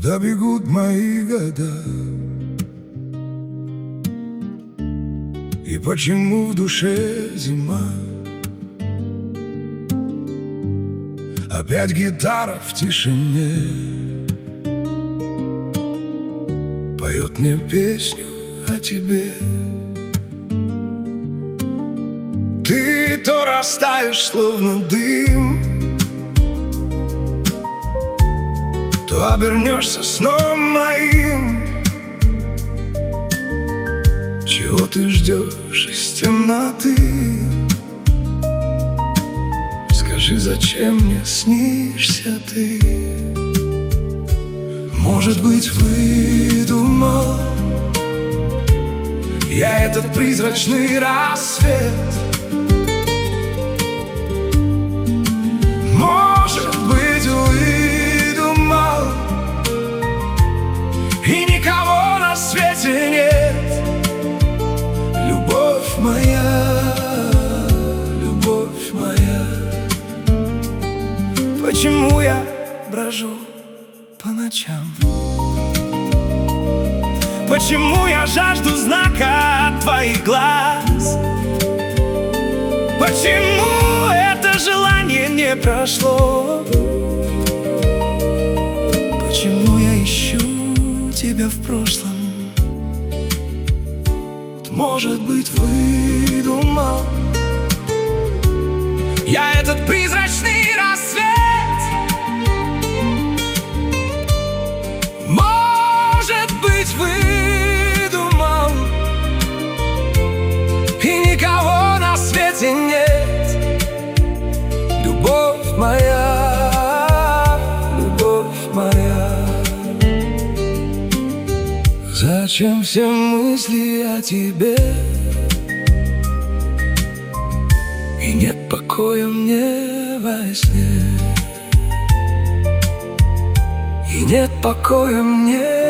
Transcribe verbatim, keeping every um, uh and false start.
куда бегут мои года? И почему в душе зима? Опять гитара в тишине поет мне песню о тебе. Ты то растаешь, словно дым, то обернешься сном моим. Чего ты ждешь из темноты? Скажи, зачем мне снишься ты? Может быть, выдумал я этот призрачный рассвет? Может быть, выдумал, и никого на свете нет. Любовь моя, любовь моя, почему я брожу по ночам? Почему я жажду знака от твоих глаз? Почему это желание не прошло? Почему я ищу тебя в прошлом? Может быть, выдумал я этот призрачный рассвет? Может быть, выдумал, и никого на свете нет. Любовь моя, любовь моя, зачем все мысли о тебе? И нет покоя мне во сне, и нет покоя мне